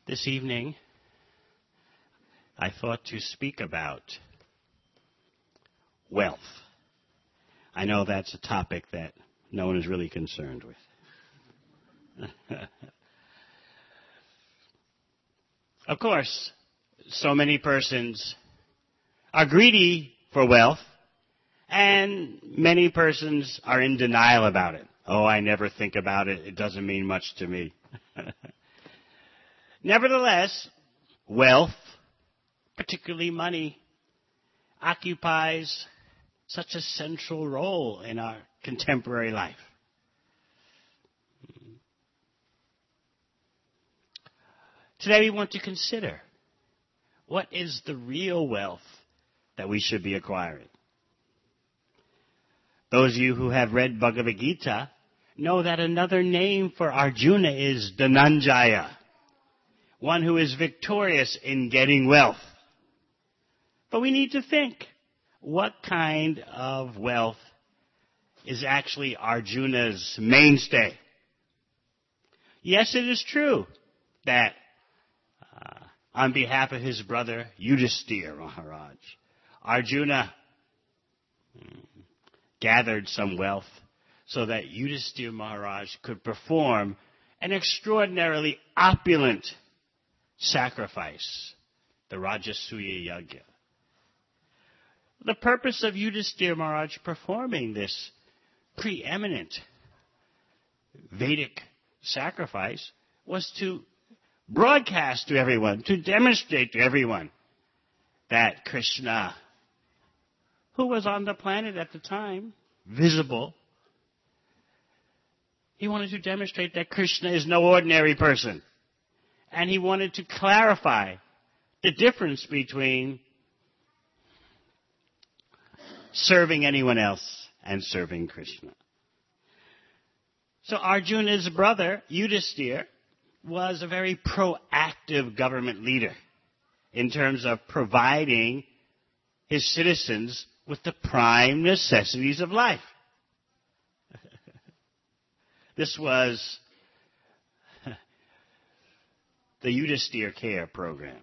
This evening, I thought to speak about wealth. I know that's a topic that no one is really concerned with. Of course, so many persons are greedy for wealth, and many persons are in denial about it. Oh, I never think about it. It doesn't mean much to me. Nevertheless, wealth, particularly money, occupies such a central role in our contemporary life. Today we want to consider what is the real wealth that we should be acquiring. Those of you who have read Bhagavad Gita know that another name for Arjuna is Dhananjaya, one who is victorious in getting wealth. But we need to think, what kind of wealth is actually Arjuna's mainstay? Yes, it is true that on behalf of his brother Yudhisthira Maharaj, Arjuna gathered some wealth so that Yudhisthira Maharaj could perform an extraordinarily opulent sacrifice, the Rajasuya Yagya. The purpose of Yudhisthira Maharaj performing this preeminent Vedic sacrifice was to broadcast to everyone, to demonstrate to everyone that Krishna, who was on the planet at the time, visible, he wanted to demonstrate that Krishna is no ordinary person. And he wanted to clarify the difference between serving anyone else and serving Krishna. So Arjuna's brother, Yudhisthira, was a very proactive government leader in terms of providing his citizens with the prime necessities of life. This was the Yudhisthira Care program.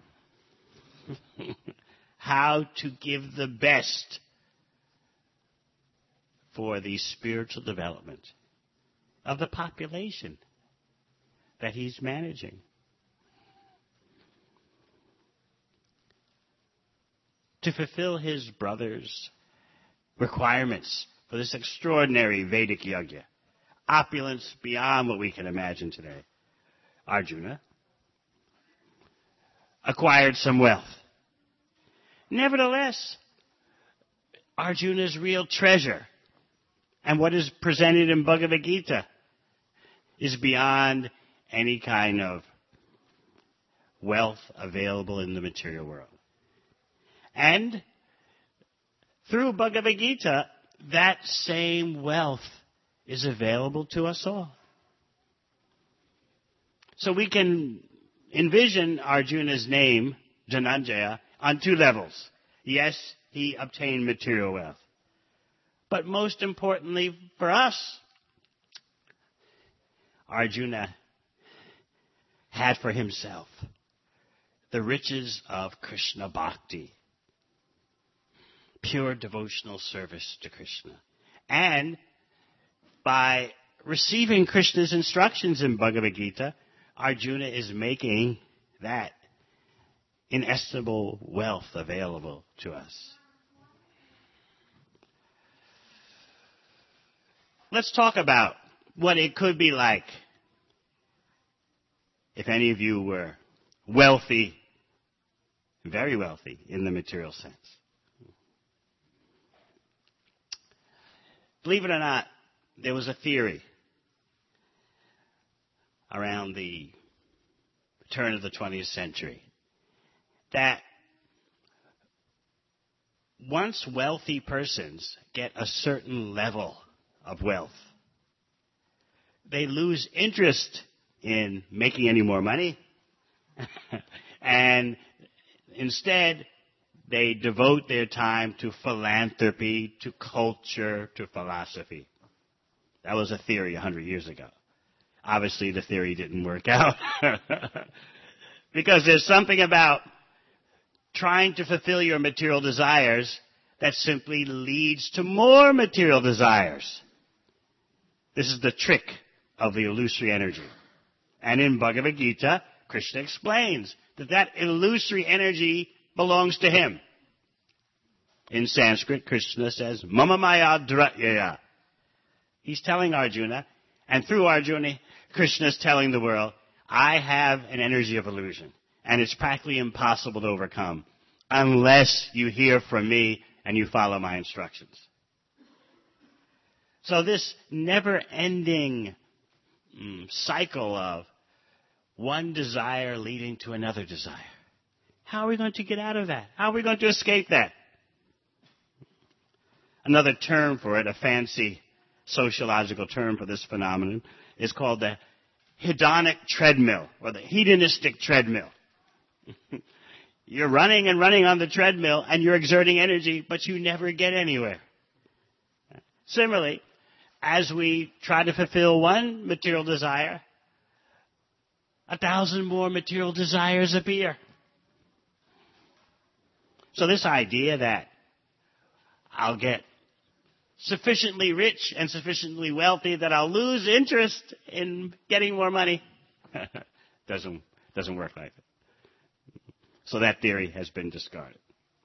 How to give the best for the spiritual development of the population that he's managing. To fulfill his brother's requirements for this extraordinary Vedic yajna, opulence beyond what we can imagine today, Arjuna acquired some wealth. Nevertheless, Arjuna's real treasure and what is presented in Bhagavad Gita is beyond any kind of wealth available in the material world. And through Bhagavad Gita, that same wealth is available to us all. So we can envision Arjuna's name, Dhananjaya, on two levels. Yes, he obtained material wealth. But most importantly for us, Arjuna had for himself the riches of Krishna Bhakti, pure devotional service to Krishna. And by receiving Krishna's instructions in Bhagavad Gita, Arjuna is making that inestimable wealth available to us. Let's talk about what it could be like if any of you were wealthy, very wealthy in the material sense. Believe it or not, there was a theory around the turn of the 20th century that once wealthy persons get a certain level of wealth, they lose interest in making any more money, and instead they devote their time to philanthropy, to culture, to philosophy. That was a theory 100 years ago. Obviously, the theory didn't work out Because there's something about trying to fulfill your material desires that simply leads to more material desires. This is the trick of the illusory energy. And in Bhagavad Gita, Krishna explains that illusory energy belongs to him. In Sanskrit, Krishna says, Mama Maya Dhratyaya. He's telling Arjuna, and through Arjuna, Krishna is telling the world, I have an energy of illusion, and it's practically impossible to overcome unless you hear from me and you follow my instructions. So this never-ending cycle of one desire leading to another desire. How are we going to get out of that? How are we going to escape that? Another term for it, a fancy sociological term for this phenomenon, is called the hedonic treadmill, or the hedonistic treadmill. You're running and running on the treadmill, and you're exerting energy, but you never get anywhere. Similarly, as we try to fulfill one material desire, 1,000 more material desires appear. So this idea that I'll get sufficiently rich and sufficiently wealthy that I'll lose interest in getting more money doesn't work like that. So that theory has been discarded.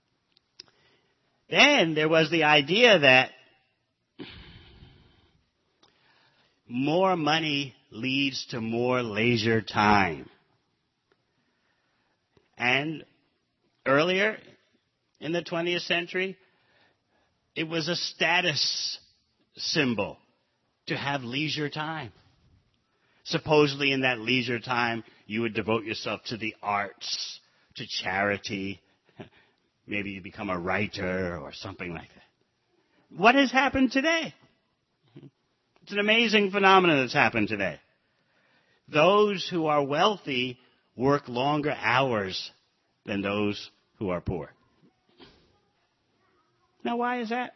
Then there was the idea that more money leads to more leisure time. And earlier in the 20th century, it was a status symbol to have leisure time. Supposedly in that leisure time, you would devote yourself to the arts, to charity. Maybe you become a writer or something like that. What has happened today? It's an amazing phenomenon that's happened today. Those who are wealthy work longer hours than those who are poor. Now, why is that?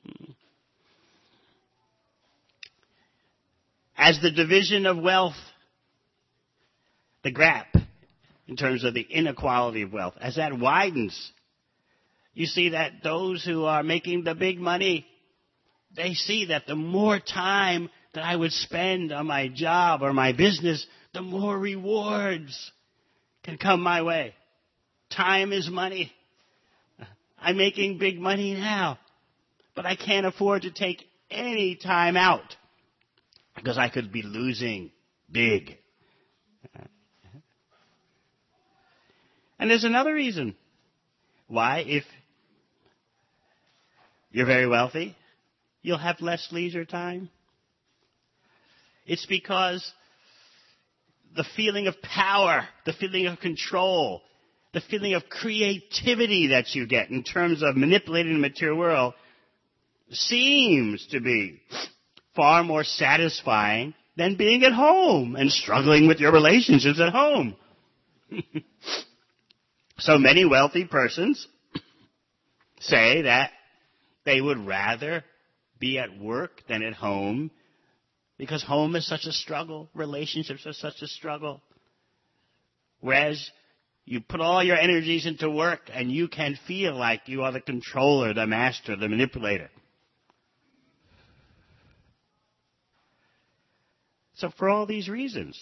As the division of wealth, the gap in terms of the inequality of wealth, as that widens, you see that those who are making the big money, they see that the more time that I would spend on my job or my business, the more rewards can come my way. Time is money. I'm making big money now, but I can't afford to take any time out because I could be losing big. And there's another reason why, if you're very wealthy, you'll have less leisure time. It's because the feeling of power, the feeling of control, the feeling of creativity that you get in terms of manipulating the material world seems to be far more satisfying than being at home and struggling with your relationships at home. So many wealthy persons say that they would rather be at work than at home because home is such a struggle, relationships are such a struggle. Whereas you put all your energies into work and you can feel like you are the controller, the master, the manipulator. So for all these reasons,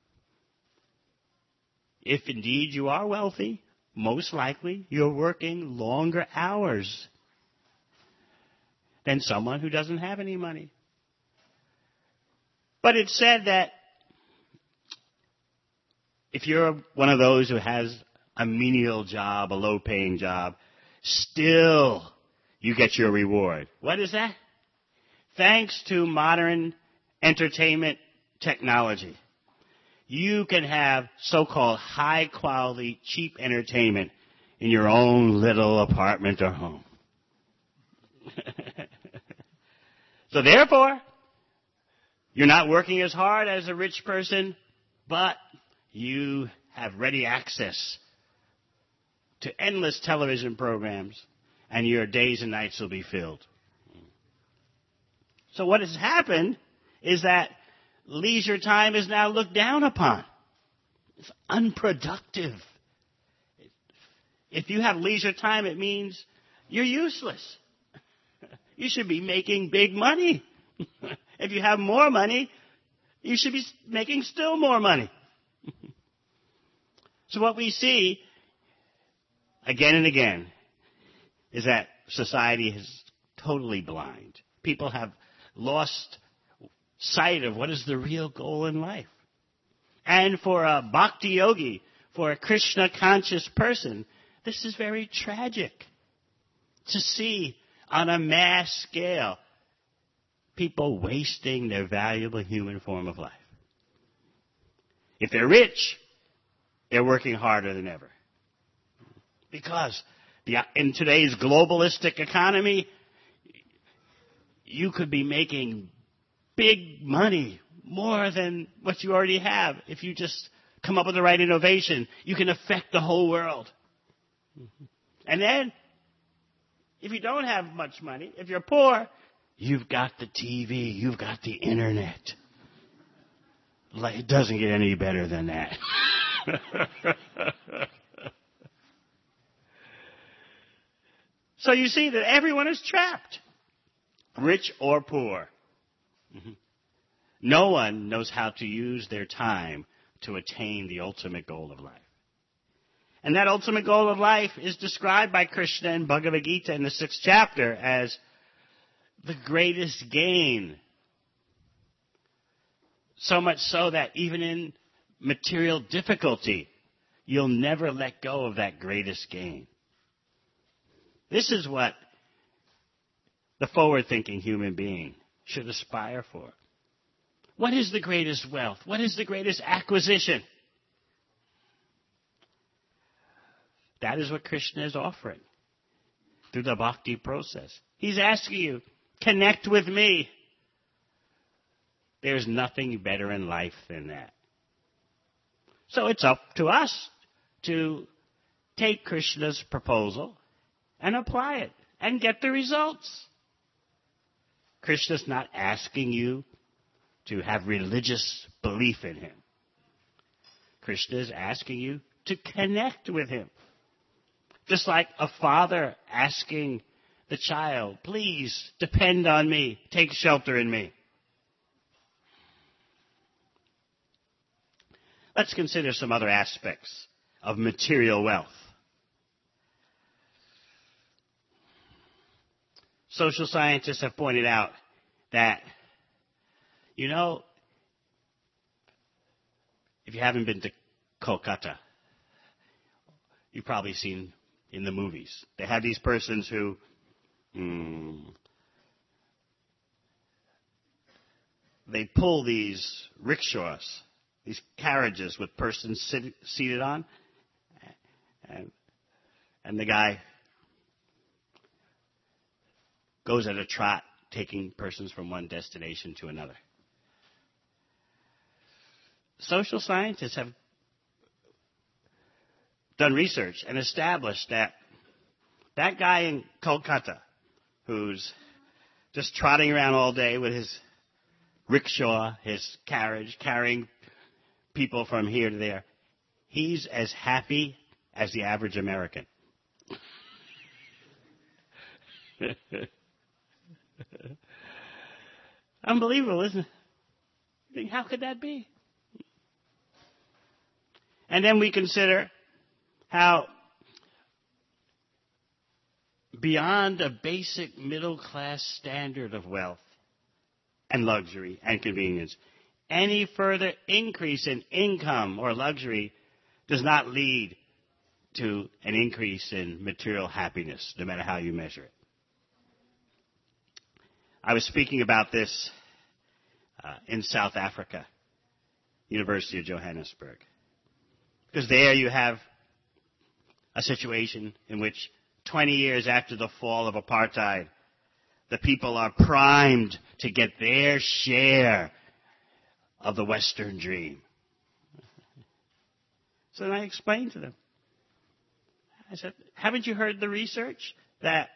if indeed you are wealthy, most likely you're working longer hours than someone who doesn't have any money. But it's said that if you're one of those who has a menial job, a low-paying job, still you get your reward. What is that? Thanks to modern entertainment technology, you can have so-called high-quality, cheap entertainment in your own little apartment or home. So therefore, you're not working as hard as a rich person, but you have ready access to endless television programs, and your days and nights will be filled. So what has happened is that leisure time is now looked down upon. It's unproductive. If you have leisure time, it means you're useless. You should be making big money. If you have more money, you should be making still more money. So what we see again and again is that society is totally blind. People have lost sight of what is the real goal in life. And for a bhakti yogi, for a Krishna conscious person, this is very tragic to see on a mass scale people wasting their valuable human form of life. If they're rich, they're working harder than ever. Because in today's globalistic economy, you could be making big money, more than what you already have. If you just come up with the right innovation, you can affect the whole world. And then, if you don't have much money, if you're poor, you've got the TV, you've got the internet. It doesn't get any better than that. So you see that everyone is trapped, rich or poor. No one knows how to use their time to attain the ultimate goal of life. And that ultimate goal of life is described by Krishna in Bhagavad Gita in the 6th chapter as the greatest gain. So much so that even in material difficulty, you'll never let go of that greatest gain. This is what the forward-thinking human being should aspire for. What is the greatest wealth? What is the greatest acquisition? That is what Krishna is offering through the bhakti process. He's asking you, connect with me. There's nothing better in life than that. So it's up to us to take Krishna's proposal and apply it and get the results. Krishna's not asking you to have religious belief in him. Krishna is asking you to connect with him. Just like a father asking the child, please depend on me, take shelter in me. Let's consider some other aspects of material wealth. Social scientists have pointed out that, if you haven't been to Kolkata, you've probably seen in the movies. They have these persons who they pull these rickshaws, these carriages with persons seated on, and the guy goes at a trot, taking persons from one destination to another. Social scientists have done research and established that guy in Kolkata who's just trotting around all day with his rickshaw, his carriage, carrying people from here to there, he's as happy as the average American. Unbelievable, isn't it? How could that be? And then we consider how beyond a basic middle-class standard of wealth and luxury and convenience, any further increase in income or luxury does not lead to an increase in material happiness, no matter how you measure it. I was speaking about this in South Africa, University of Johannesburg. Because there you have a situation in which 20 years after the fall of apartheid, the people are primed to get their share of the Western dream. So then I explained to them. I said, haven't you heard the research that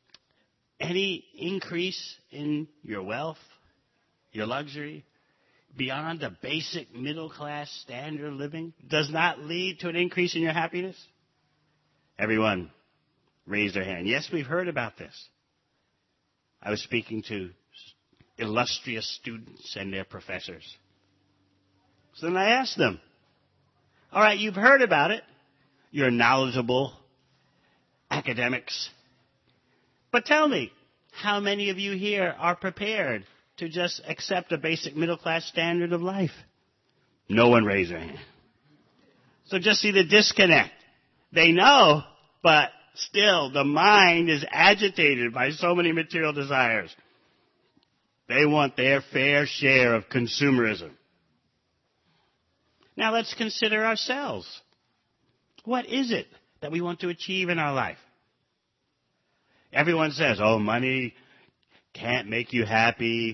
any increase in your wealth, your luxury, beyond the basic middle-class standard of living does not lead to an increase in your happiness? Everyone raised their hand. Yes, we've heard about this. I was speaking to illustrious students and their professors. So then I asked them, all right, you've heard about it. You're knowledgeable academics. But tell me, how many of you here are prepared to just accept a basic middle-class standard of life? No one raised their hand. So just see the disconnect. They know, but still the mind is agitated by so many material desires. They want their fair share of consumerism. Now let's consider ourselves. What is it that we want to achieve in our life? Everyone says, oh, money can't make you happy.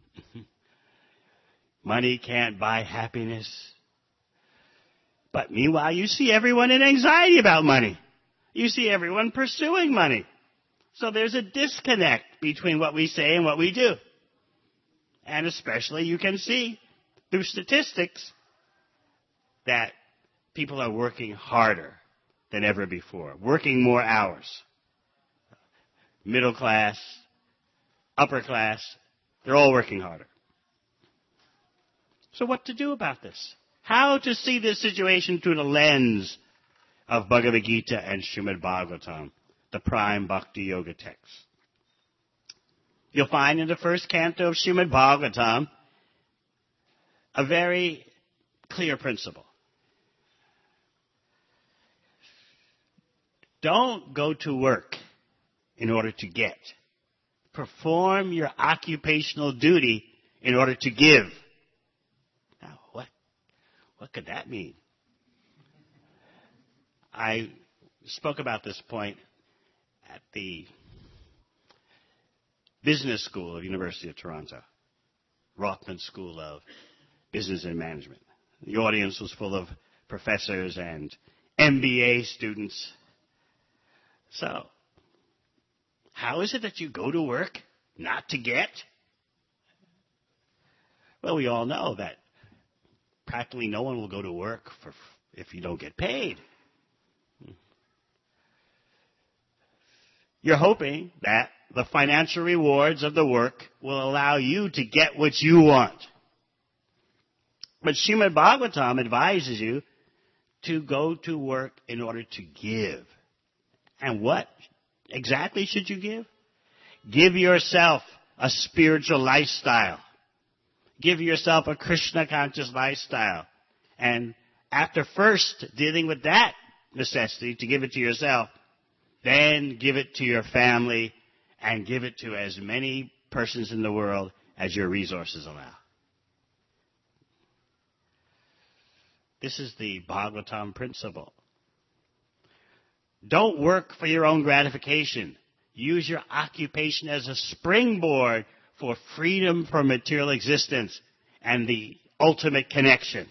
Money can't buy happiness. But meanwhile, you see everyone in anxiety about money. You see everyone pursuing money. So there's a disconnect between what we say and what we do. And especially you can see through statistics that people are working harder than ever before, working more hours. Middle class, upper class, they're all working harder. So what to do about this? How to see this situation through the lens of Bhagavad Gita and Srimad Bhagavatam, the prime Bhakti Yoga text. You'll find in the first canto of Srimad Bhagavatam a very clear principle. Don't go to work in order to get. Perform your occupational duty in order to give. Now, what could that mean? I spoke about this point at the Business School of University of Toronto, Rothman School of Business and Management. The audience was full of professors and MBA students. So, how is it that you go to work not to get? Well, we all know that practically no one will go to work if you don't get paid. You're hoping that the financial rewards of the work will allow you to get what you want. But Srimad Bhagavatam advises you to go to work in order to give. And what exactly should you give? Give yourself a spiritual lifestyle. Give yourself a Krishna conscious lifestyle. And after first dealing with that necessity to give it to yourself, then give it to your family and give it to as many persons in the world as your resources allow. This is the Bhagavatam principle. Don't work for your own gratification. Use your occupation as a springboard for freedom from material existence and the ultimate connection.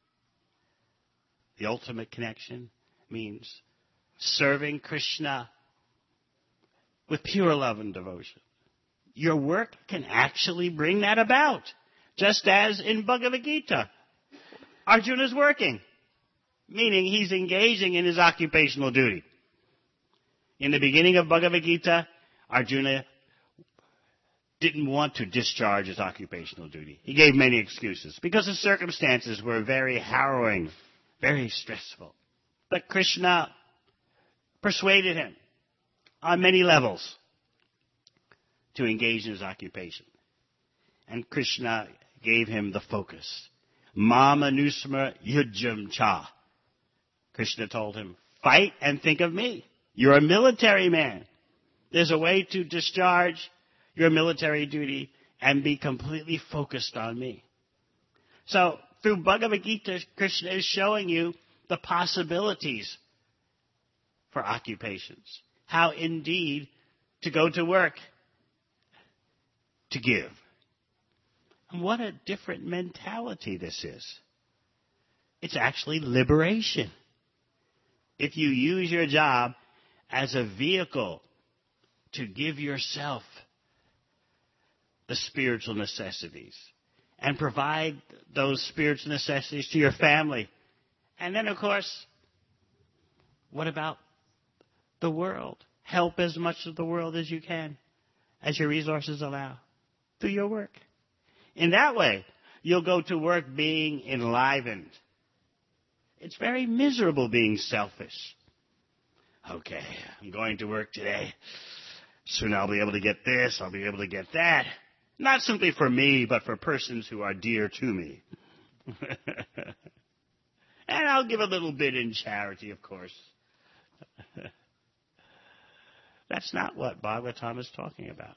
The ultimate connection means serving Krishna with pure love and devotion. Your work can actually bring that about. Just as in Bhagavad Gita, Arjuna's working, meaning he's engaging in his occupational duty. In the beginning of Bhagavad Gita, Arjuna didn't want to discharge his occupational duty. He gave many excuses because the circumstances were very harrowing, very stressful. But Krishna persuaded him on many levels to engage in his occupation. And Krishna gave him the focus. Mama nusma yujam cha. Krishna told him, fight and think of me. You're a military man. There's a way to discharge your military duty and be completely focused on me. So, through Bhagavad Gita, Krishna is showing you the possibilities for occupations. How indeed to go to work to give. And what a different mentality this is. It's actually liberation. If you use your job as a vehicle to give yourself the spiritual necessities and provide those spiritual necessities to your family. And then, of course, what about the world? Help as much of the world as you can, as your resources allow, through your work. In that way, you'll go to work being enlivened. It's very miserable being selfish. Okay, I'm going to work today. Soon I'll be able to get this, I'll be able to get that. Not simply for me, but for persons who are dear to me. And I'll give a little bit in charity, of course. That's not what Bhagavatam is talking about.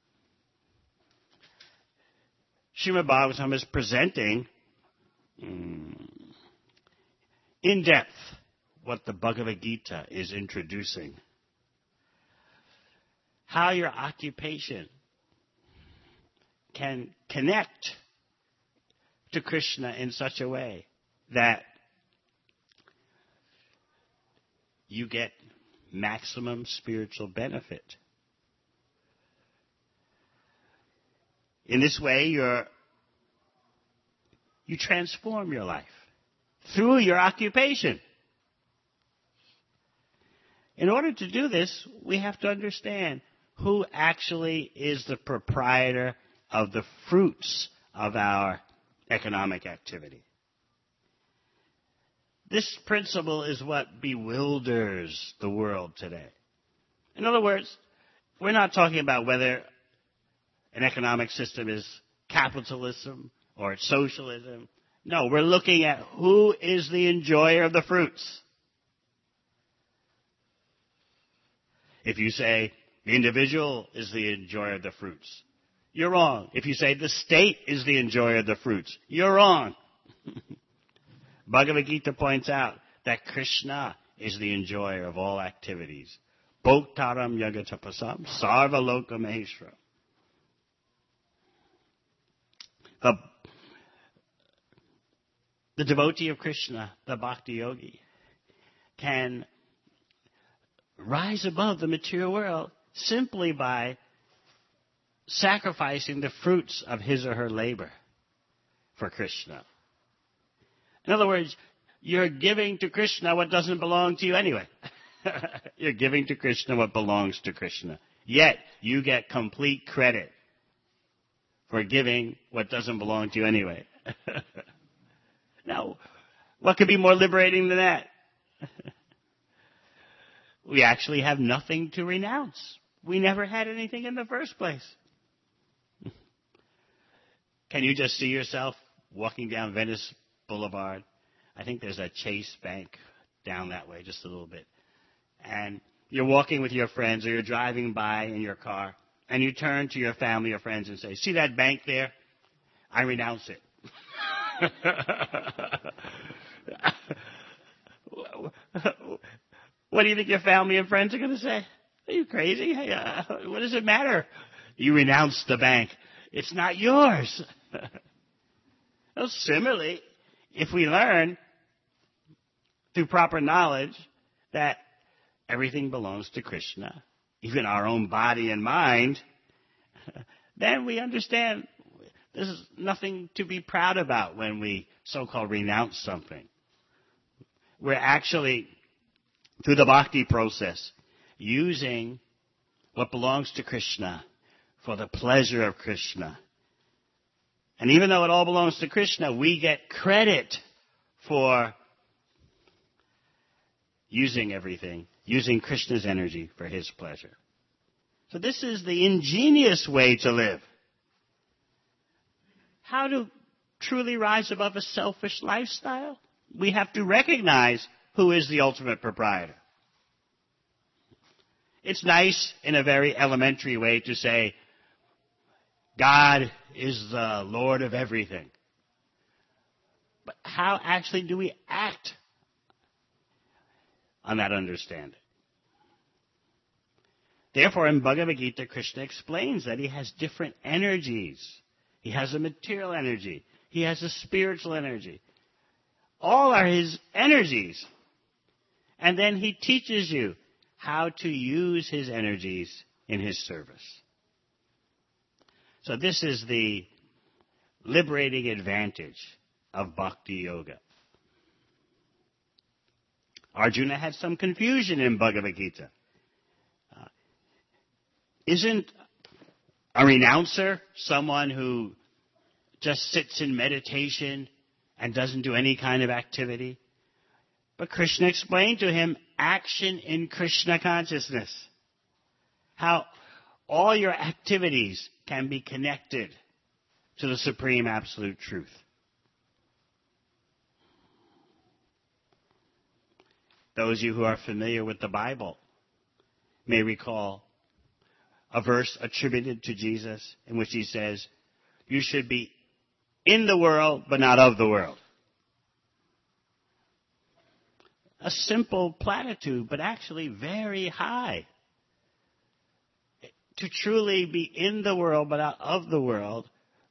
Srimad Bhagavatam is presenting in depth what the Bhagavad Gita is introducing. How your occupation can connect to Krishna in such a way that you get maximum spiritual benefit. In this way, you transform your life through your occupation. In order to do this, we have to understand who actually is the proprietor of the fruits of our economic activity. This principle is what bewilders the world today. In other words, we're not talking about whether an economic system is capitalism or it's socialism. No, we're looking at who is the enjoyer of the fruits. If you say the individual is the enjoyer of the fruits, you're wrong. If you say the state is the enjoyer of the fruits, you're wrong. Bhagavad Gita points out that Krishna is the enjoyer of all activities. Bhoktaram yagatapasam sarva loka maheshwaram. The devotee of Krishna, the bhakti yogi, can rise above the material world simply by sacrificing the fruits of his or her labor for Krishna. In other words, you're giving to Krishna what doesn't belong to you anyway. You're giving to Krishna what belongs to Krishna. Yet, you get complete credit for giving what doesn't belong to you anyway. Now, what could be more liberating than that? We actually have nothing to renounce. We never had anything in the first place. Can you just see yourself walking down Venice Boulevard? I think there's a Chase Bank down that way, just a little bit. And you're walking with your friends, or you're driving by in your car, and you turn to your family or friends and say, "See that bank there? I renounce it." What do you think your family and friends are going to say? Are you crazy? Hey, what does it matter? You renounce the bank. It's not yours. Well, similarly, if we learn through proper knowledge that everything belongs to Krishna, even our own body and mind, then we understand there's nothing to be proud about when we so-called renounce something. We're actually, through the bhakti process, using what belongs to Krishna for the pleasure of Krishna. And even though it all belongs to Krishna, we get credit for using everything, using Krishna's energy for his pleasure. So this is the ingenious way to live. How to truly rise above a selfish lifestyle? We have to recognize who is the ultimate proprietor. It's nice in a very elementary way to say, God is the Lord of everything. But how actually do we act on that understanding? Therefore, in Bhagavad Gita, Krishna explains that he has different energies. He has a material energy. He has a spiritual energy. All are his energies. And then he teaches you how to use his energies in his service. So this is the liberating advantage of Bhakti Yoga. Arjuna had some confusion in Bhagavad Gita. Isn't a renouncer someone who just sits in meditation and doesn't do any kind of activity? But Krishna explained to him action in Krishna consciousness. How all your activities can be connected to the supreme absolute truth. Those of you who are familiar with the Bible may recall a verse attributed to Jesus in which he says, you should be in the world, but not of the world. A simple platitude, but actually very high. To truly be in the world, but not of the world,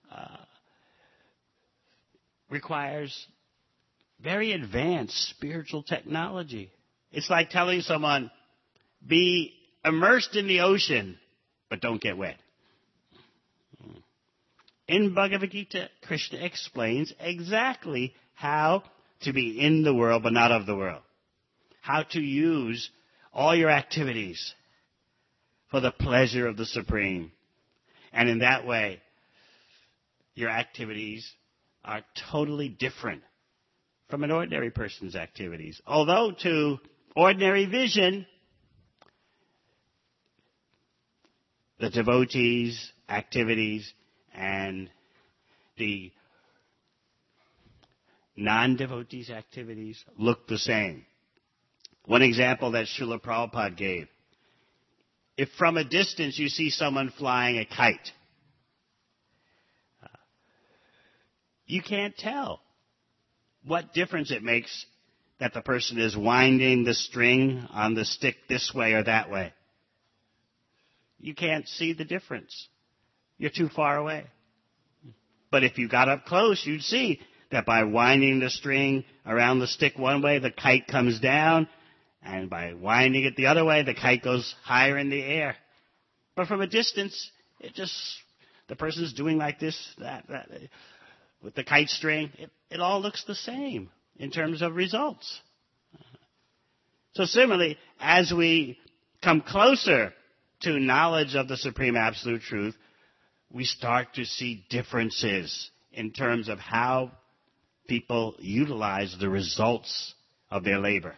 requires very advanced spiritual technology. It's like telling someone, be immersed in the ocean, but don't get wet. In Bhagavad Gita, Krishna explains exactly how to be in the world, but not of the world. How to use all your activities for the pleasure of the Supreme. And in that way, your activities are totally different from an ordinary person's activities. Although to ordinary vision, the devotees' activities and the non-devotees' activities look the same. One example that Srila Prabhupada gave. If from a distance you see someone flying a kite, you can't tell what difference it makes that the person is winding the string on the stick this way or that way. You can't see the difference. You're too far away. But if you got up close, you'd see that by winding the string around the stick one way, the kite comes down, and by winding it the other way, the kite goes higher in the air. But from a distance, the person's doing like this, that, with the kite string. It all looks the same in terms of results. So similarly, as we come closer to knowledge of the Supreme Absolute Truth, we start to see differences in terms of how people utilize the results of their labor.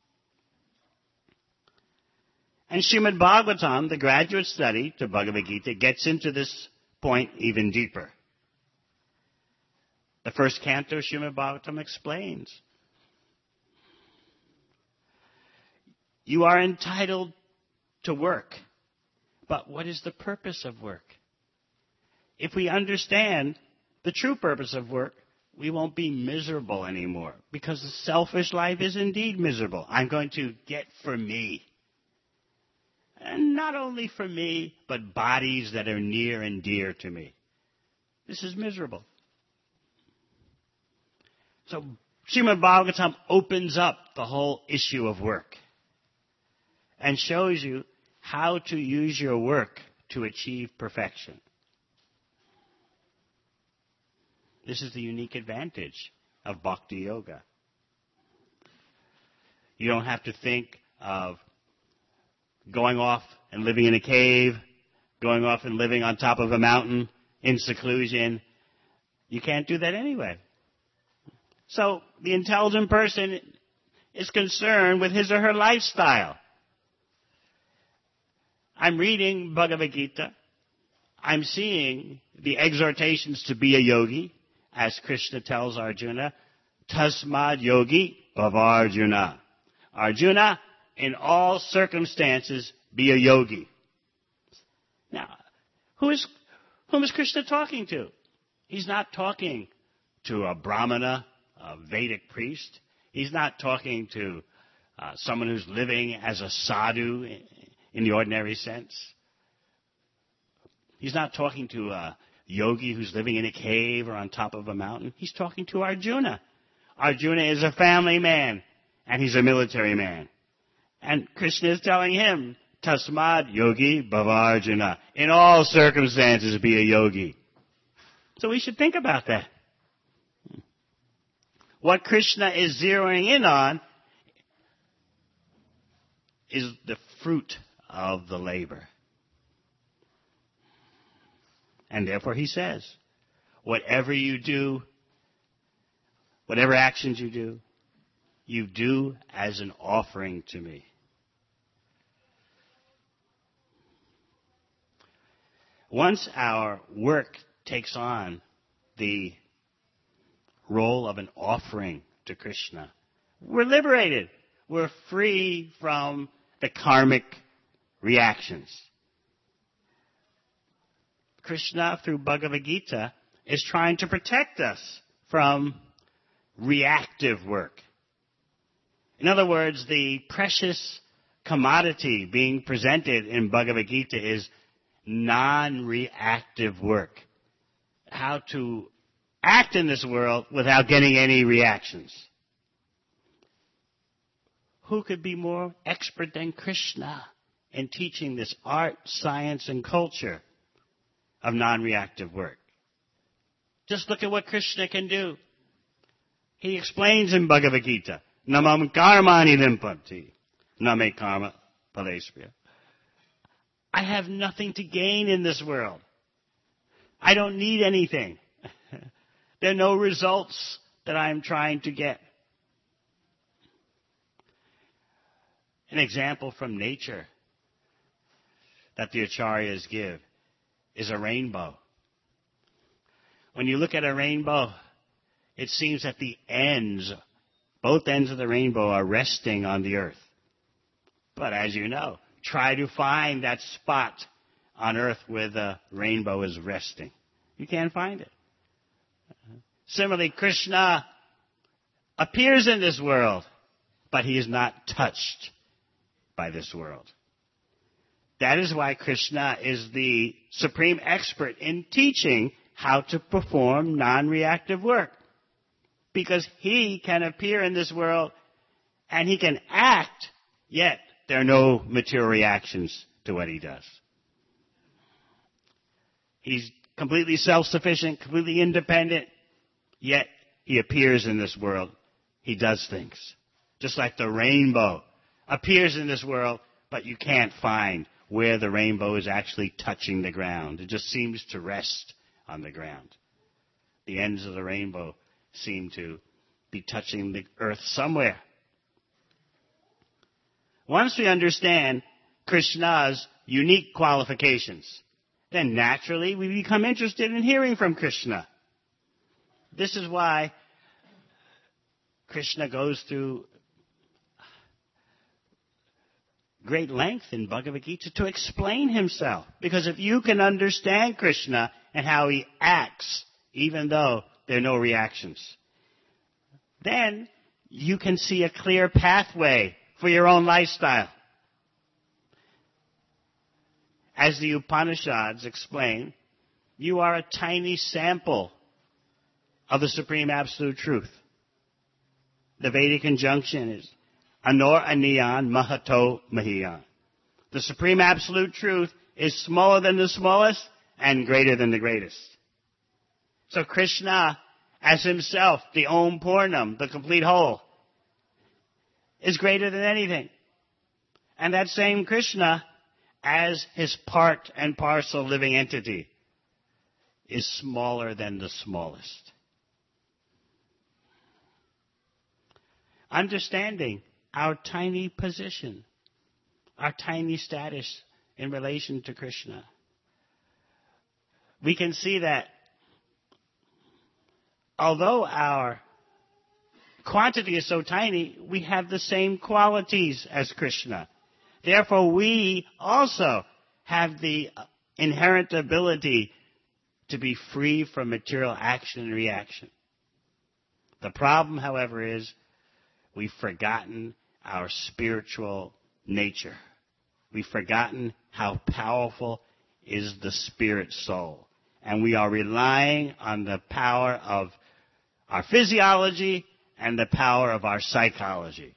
And Srimad Bhagavatam, the graduate study to Bhagavad Gita, gets into this point even deeper. The first canto of Srimad Bhagavatam explains, you are entitled to work, but what is the purpose of work? If we understand the true purpose of work, we won't be miserable anymore, because the selfish life is indeed miserable. I'm going to get for me. And not only for me, but bodies that are near and dear to me. This is miserable. So Srimad Bhagavatam opens up the whole issue of work and shows you how to use your work to achieve perfection. This is the unique advantage of Bhakti Yoga. You don't have to think of going off and living in a cave, going off and living on top of a mountain in seclusion. You can't do that anyway. So the intelligent person is concerned with his or her lifestyle. I'm reading Bhagavad Gita. I'm seeing the exhortations to be a yogi, as Krishna tells Arjuna, Tasmad yogi bhavarjuna. Arjuna, in all circumstances, be a yogi. Now, whom is Krishna talking to? He's not talking to a brahmana, a Vedic priest. He's not talking to someone who's living as a sadhu in the ordinary sense. He's not talking to a yogi who's living in a cave or on top of a mountain. He's talking to Arjuna. Arjuna is a family man, and he's a military man. And Krishna is telling him, Tasmad yogi bhavarjuna. In all circumstances, be a yogi. So we should think about that. What Krishna is zeroing in on is the fruit of the labor. And therefore he says, whatever you do, whatever actions you do as an offering to me. Once our work takes on the role of an offering to Krishna, we're liberated. We're free from the karmic reactions. Krishna, through Bhagavad Gita, is trying to protect us from reactive work. In other words, the precious commodity being presented in Bhagavad Gita is non-reactive work. How to act in this world without getting any reactions. Who could be more expert than Krishna in teaching this art, science, and culture of non-reactive work? Just look at what Krishna can do. He explains in Bhagavad Gita, Namam karmani limpanti, name karma palespriya. I have nothing to gain in this world. I don't need anything. There are no results that I'm trying to get. An example from nature that the Acharyas give is a rainbow. When you look at a rainbow, it seems that the ends, both ends of the rainbow are resting on the earth. But as you know, try to find that spot on earth where the rainbow is resting. You can't find it. Similarly, Krishna appears in this world, but he is not touched by this world. That is why Krishna is the supreme expert in teaching how to perform non-reactive work. Because he can appear in this world and he can act, yet there are no material reactions to what he does. He's completely self-sufficient, completely independent, yet he appears in this world. He does things. Just like the rainbow appears in this world, but you can't find where the rainbow is actually touching the ground. It just seems to rest on the ground. The ends of the rainbow seem to be touching the earth somewhere. Once we understand Krishna's unique qualifications, then naturally we become interested in hearing from Krishna. This is why Krishna goes through great length in Bhagavad Gita to explain himself. Because if you can understand Krishna and how he acts, even though there are no reactions, then you can see a clear pathway for your own lifestyle. As the Upanishads explain, you are a tiny sample of the Supreme Absolute Truth. The Vedic injunction is Anor Aniyan Mahato Mahiyan. The Supreme Absolute Truth is smaller than the smallest and greater than the greatest. So Krishna, as himself, the Om Purnam, the complete whole, is greater than anything. And that same Krishna, as his part and parcel living entity, is smaller than the smallest. Understanding our tiny position, our tiny status in relation to Krishna, we can see that although our quantity is so tiny, we have the same qualities as Krishna. Therefore, we also have the inherent ability to be free from material action and reaction. The problem, however, is we've forgotten our spiritual nature. We've forgotten how powerful is the spirit soul. And we are relying on the power of our physiology and the power of our psychology.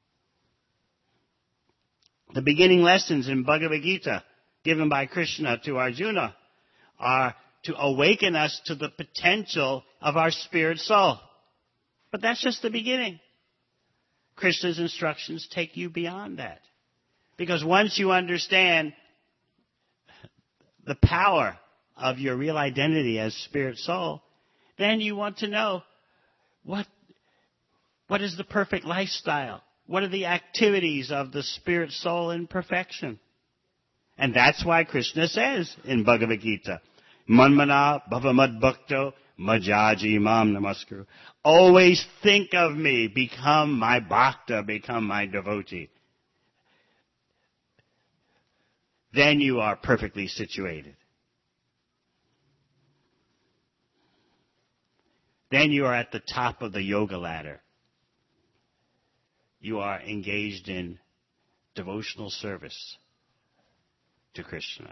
The beginning lessons in Bhagavad Gita given by Krishna to Arjuna are to awaken us to the potential of our spirit soul. But that's just the beginning. Krishna's instructions take you beyond that. Because once you understand the power of your real identity as spirit soul, then you want to know what is the perfect lifestyle? What are the activities of the spirit soul in perfection? And that's why Krishna says in Bhagavad Gita, Manmana bhavamad bhakto majaji mam namaskuru. Always think of me, become my bhakta, become my devotee. Then you are perfectly situated. Then you are at the top of the yoga ladder. You are engaged in devotional service to Krishna.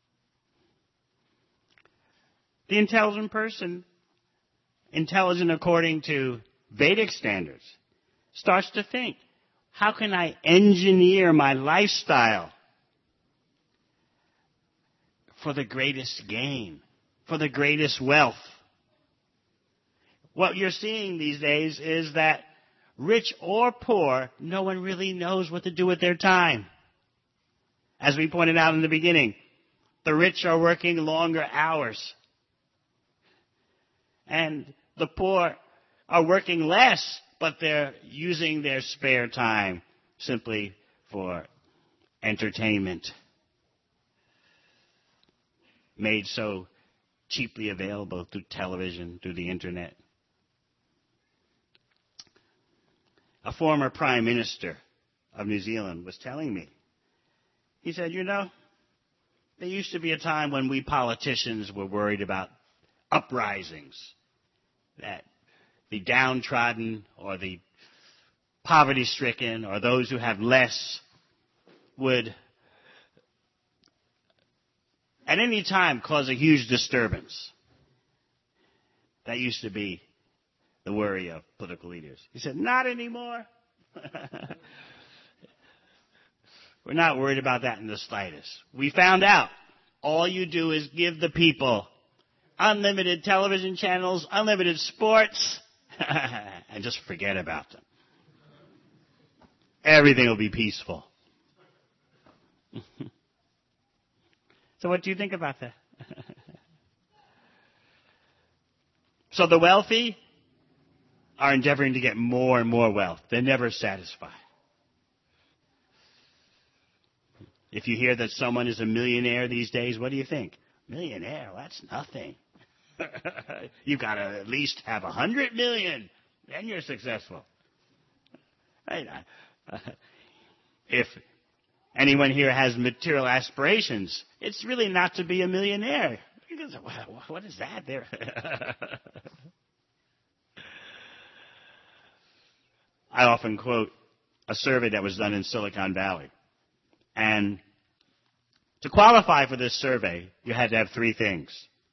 The intelligent person, intelligent according to Vedic standards, starts to think, how can I engineer my lifestyle for the greatest gain, for the greatest wealth? What you're seeing these days is that rich or poor, no one really knows what to do with their time. As we pointed out in the beginning, the rich are working longer hours. And the poor are working less, but they're using their spare time simply for entertainment, made so cheaply available through television, through the internet. A former Prime Minister of New Zealand was telling me, he said, there used to be a time when we politicians were worried about uprisings, that the downtrodden or the poverty-stricken or those who have less would at any time cause a huge disturbance. That used to be the worry of political leaders. He said, not anymore. We're not worried about that in the slightest. We found out all you do is give the people unlimited television channels, unlimited sports, and just forget about them. Everything will be peaceful. So what do you think about that? So the wealthy are endeavoring to get more and more wealth. They're never satisfied. If you hear that someone is a millionaire these days, what do you think? Millionaire? That's nothing. You've got to at least have 100 million. Then you're successful. If anyone here has material aspirations, it's really not to be a millionaire. What is that there? I often quote a survey that was done in Silicon Valley. And to qualify for this survey, you had to have three things.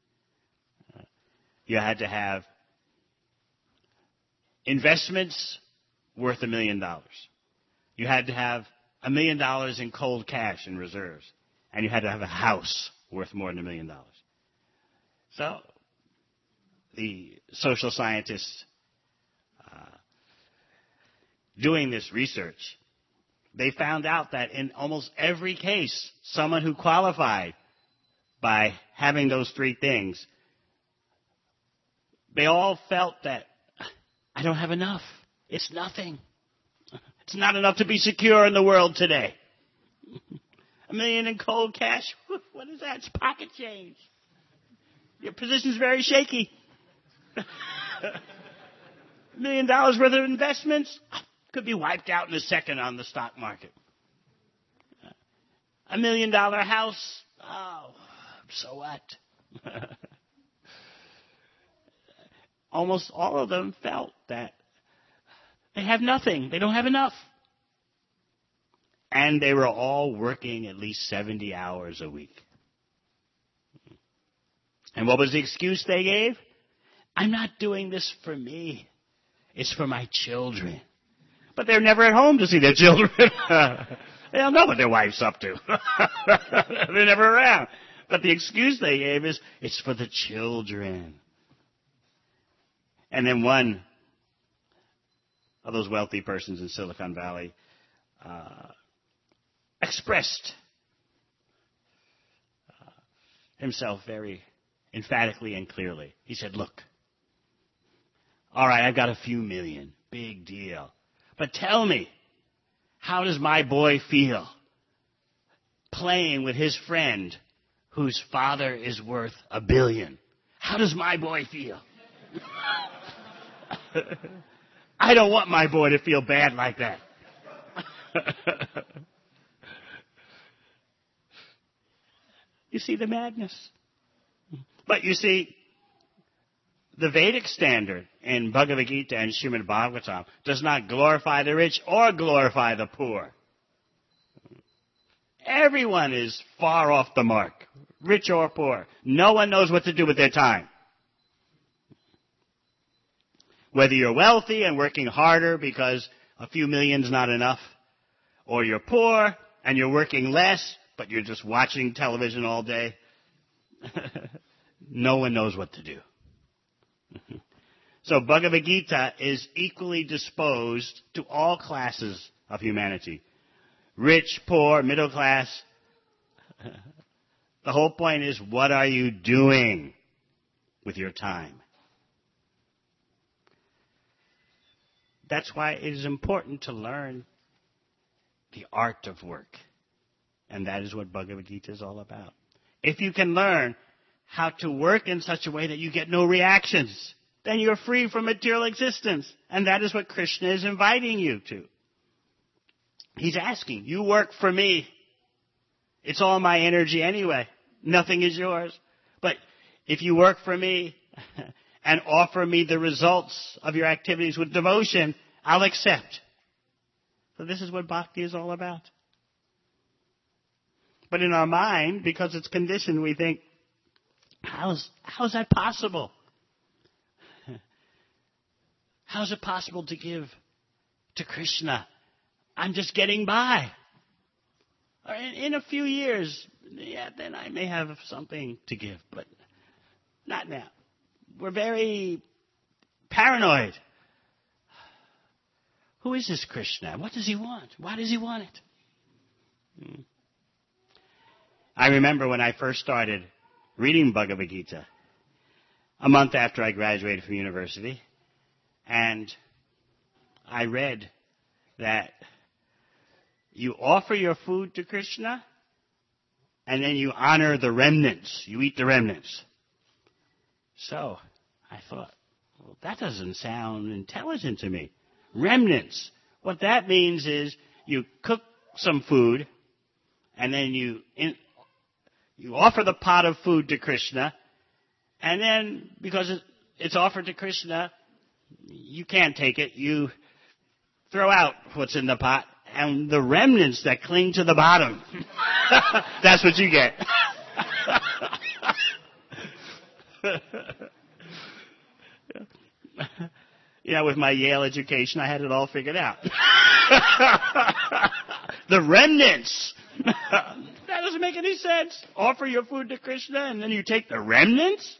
You had to have investments worth $1 million. You had to have $1 million in cold cash in reserves. And you had to have a house worth more than $1 million. So the social scientists doing this research, they found out that in almost every case, someone who qualified by having those three things, they all felt that, I don't have enough. It's nothing. It's not enough to be secure in the world today. $1 million in cold cash? What is that? It's pocket change. Your position's very shaky. $1 million worth of investments could be wiped out in a second on the stock market. $1 million house? Oh, so what? Almost all of them felt that they have nothing. They don't have enough. And they were all working at least 70 hours a week. And what was the excuse they gave? I'm not doing this for me. It's for my children. But they're never at home to see their children. They don't know what their wife's up to. They're never around. But the excuse they gave is, it's for the children. And then one of those wealthy persons in Silicon Valley expressed himself very emphatically and clearly. He said, look, all right, I've got a few million. Big deal. But tell me, how does my boy feel playing with his friend whose father is worth $1 billion? How does my boy feel? I don't want my boy to feel bad like that. You see the madness? But you see, the Vedic standard in Bhagavad Gita and Srimad Bhagavatam does not glorify the rich or glorify the poor. Everyone is far off the mark, rich or poor. No one knows what to do with their time. Whether you're wealthy and working harder because a few million's not enough, or you're poor and you're working less, but you're just watching television all day, no one knows what to do. So Bhagavad Gita is equally disposed to all classes of humanity. Rich, poor, middle class. The whole point is, what are you doing with your time? That's why it is important to learn the art of work. And that is what Bhagavad Gita is all about. If you can learn how to work in such a way that you get no reactions, then you're free from material existence. And that is what Krishna is inviting you to. He's asking, you work for me. It's all my energy anyway. Nothing is yours. But if you work for me and offer me the results of your activities with devotion, I'll accept. So this is what bhakti is all about. But in our mind, because it's conditioned, we think, how's that possible? How's it possible to give to Krishna? I'm just getting by. In a few years, then I may have something to give, but not now. We're very paranoid. Who is this Krishna? What does he want? Why does he want it? I remember when I first started reading Bhagavad Gita, a month after I graduated from university, and I read that you offer your food to Krishna, and then you honor the remnants. You eat the remnants. So I thought, well, that doesn't sound intelligent to me. Remnants. What that means is you cook some food, and then you offer the pot of food to Krishna, and then because it's offered to Krishna, you can't take it. You throw out what's in the pot, and the remnants that cling to the bottom, that's what you get. Yeah, with my Yale education, I had it all figured out. The remnants. That doesn't make any sense. Offer your food to Krishna and then you take the remnants?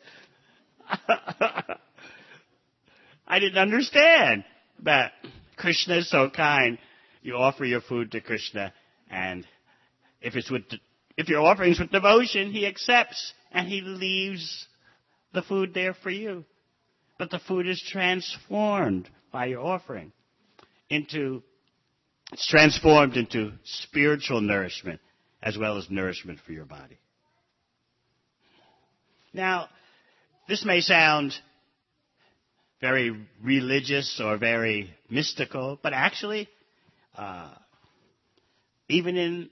I didn't understand. But Krishna is so kind. You offer your food to Krishna, and if your offering is with devotion, he accepts and he leaves the food there for you. But the food is transformed by your offering. It's transformed into spiritual nourishment as well as nourishment for your body. Now, this may sound very religious or very mystical, but actually, even in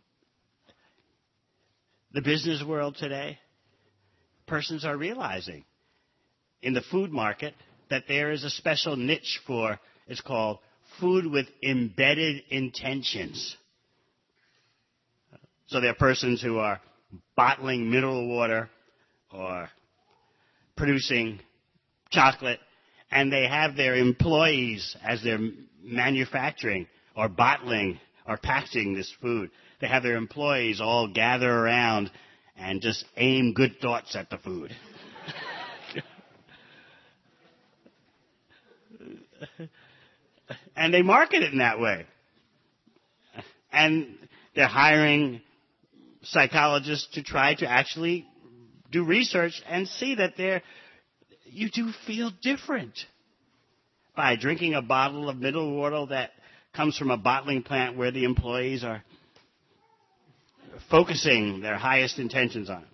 the business world today, persons are realizing in the food market that there is a special niche for, it's called food with embedded intentions. So there are persons who are bottling mineral water or producing chocolate, and they have their employees as they're manufacturing or bottling or packaging this food. They have their employees all gather around and just aim good thoughts at the food. And they market it in that way. And they're hiring psychologists to try to actually do research and see that you do feel different by drinking a bottle of mineral water that comes from a bottling plant where the employees are focusing their highest intentions on it.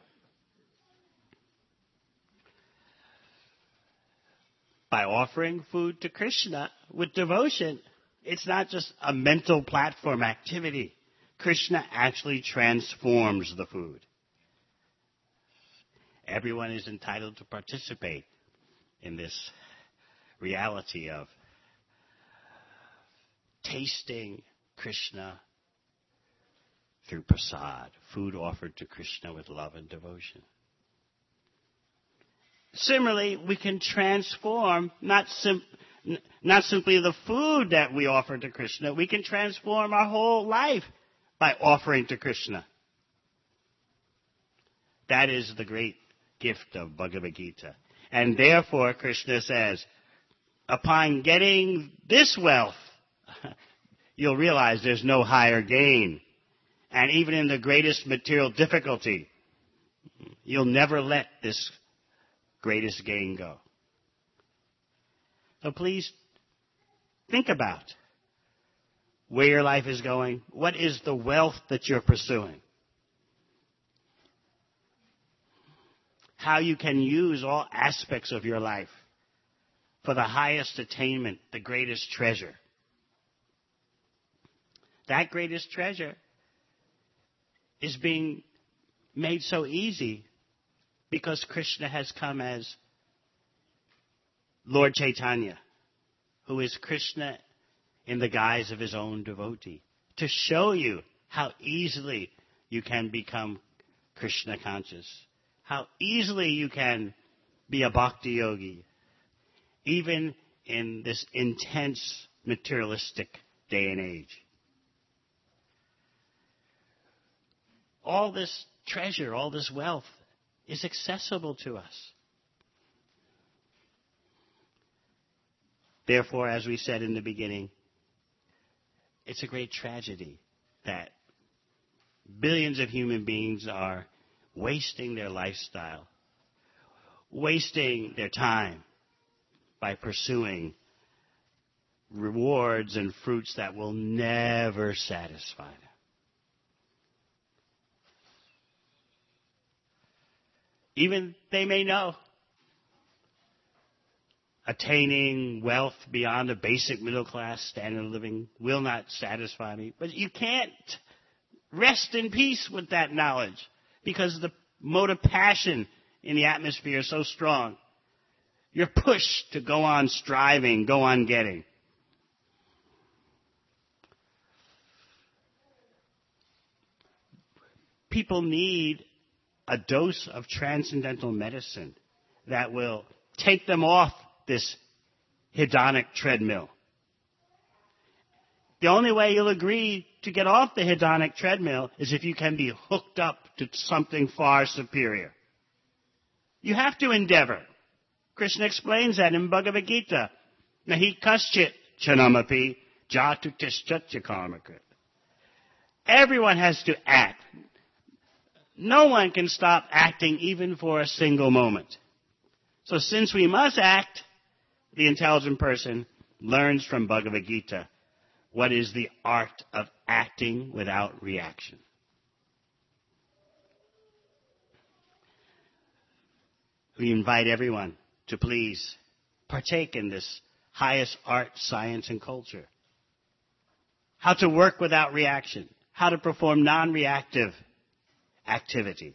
By offering food to Krishna with devotion, it's not just a mental platform activity. Krishna actually transforms the food. Everyone is entitled to participate in this reality of tasting Krishna through prasad, food offered to Krishna with love and devotion. Similarly, we can transform not simply the food that we offer to Krishna, we can transform our whole life by offering to Krishna. That is the great gift of Bhagavad Gita. And therefore, Krishna says, upon getting this wealth, you'll realize there's no higher gain. And even in the greatest material difficulty, you'll never let this greatest gain go. So please think about where your life is going. What is the wealth that you're pursuing? How you can use all aspects of your life for the highest attainment, the greatest treasure. That greatest treasure is being made so easy because Krishna has come as Lord Chaitanya, who is Krishna in the guise of his own devotee, to show you how easily you can become Krishna conscious, how easily you can be a bhakti yogi, even in this intense materialistic day and age. All this treasure, all this wealth is accessible to us. Therefore, as we said in the beginning, it's a great tragedy that billions of human beings are wasting their lifestyle, wasting their time by pursuing rewards and fruits that will never satisfy them. Even they may know attaining wealth beyond a basic middle class standard of living will not satisfy me. But you can't rest in peace with that knowledge because the mode of passion in the atmosphere is so strong. You're pushed to go on striving, go on getting. People need a dose of transcendental medicine that will take them off this hedonic treadmill. The only way you'll agree to get off the hedonic treadmill is if you can be hooked up to something far superior. You have to endeavor. Krishna explains that in Bhagavad Gita. Nahi kaschit chanamapi jatu tishchatya karmakrit. Everyone has to act. No one can stop acting even for a single moment. So since we must act, the intelligent person learns from Bhagavad Gita what is the art of acting without reaction. We invite everyone to please partake in this highest art, science, and culture. How to work without reaction. How to perform non-reactive activity.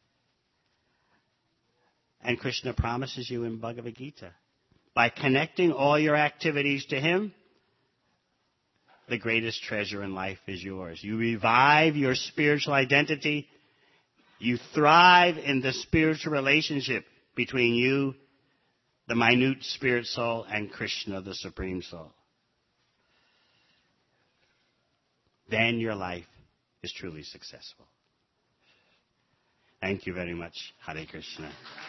And Krishna promises you in Bhagavad Gita, by connecting all your activities to Him, the greatest treasure in life is yours. You revive your spiritual identity. You thrive in the spiritual relationship between you, the minute spirit soul, and Krishna, the Supreme Soul. Then your life is truly successful. Thank you very much. Hare Krishna.